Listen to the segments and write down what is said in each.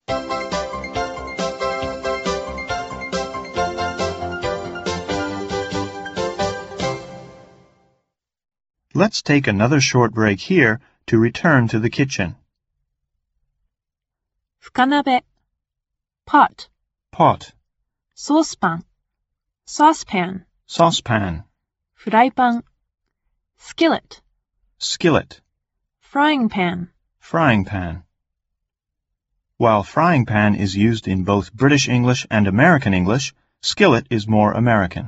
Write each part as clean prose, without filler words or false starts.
Let's take another short break here to return to the kitchen. 深鍋 pot, Pot, ソースパン saucepan, saucepan, フライパン skillet, skillet, frying pan, frying pan. While frying pan is used in both British English and American English, skillet is more American.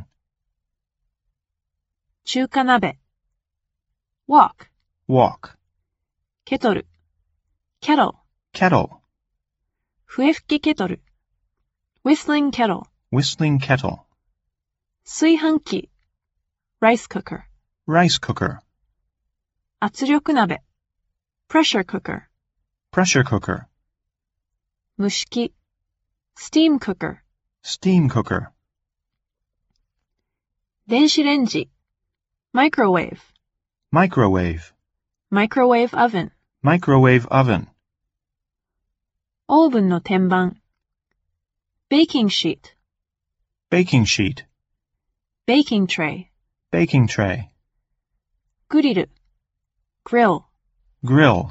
中華鍋 wok, Wok, ケトル kettle, kettle, 笛吹きケトル whistling kettle, whistling kettle, 炊飯器 rice cooker, rice cooker, 圧力鍋 pressure cooker, pressure cooker, 蒸し器 steam cooker, steam cooker, 電子レンジ microwave, microwave, microwave oven, microwave oven, オーブンの天板 baking sheet, baking sheet, baking tray, baking tray, グリル grill. grill.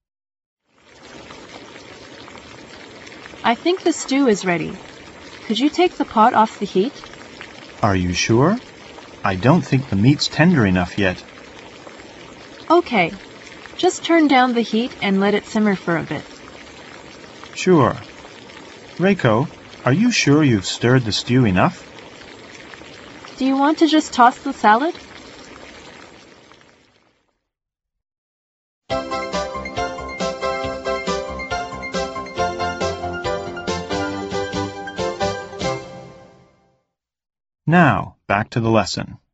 I think the stew is ready. Could you take the pot off the heat? Are you sure? I don't think the meat's tender enough yet. Okay. Just turn down the heat and let it simmer for a bit. Sure. Reiko, are you sure you've stirred the stew enough? Do you want to just toss the salad? Now, back to the lesson.